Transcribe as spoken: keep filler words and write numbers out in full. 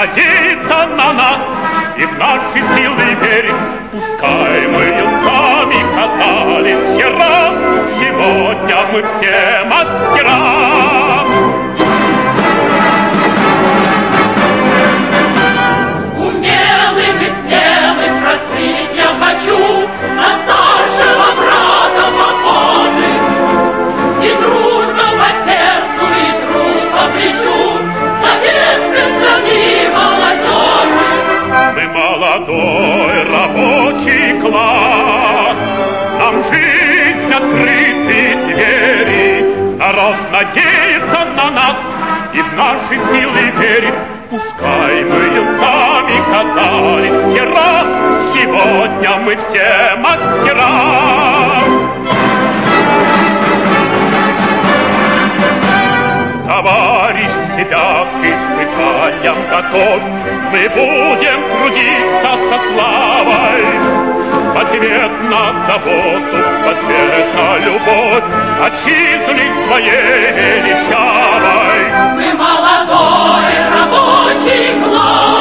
надеется на нас и в наши силы верит. Пускай мы юнцами катались вчера, сегодня мы все мастера. Умелым и смелым простыть я хочу, на старшего брата похожий. И дружба по сердцу, и труд по плечу советской страны молодежи. Мы молодой рабочий класс, нам жизнь открыты двери. Народ надеется на нас и в наши силы верит. Пускай мы юнцами катались вчера, сегодня мы все мастера. Товарищ себя к испытаниям готов, мы будем трудиться со славой. В ответ на заботу, в ответ на любовь отчизны своей величавой. Мы молодой рабочий класс.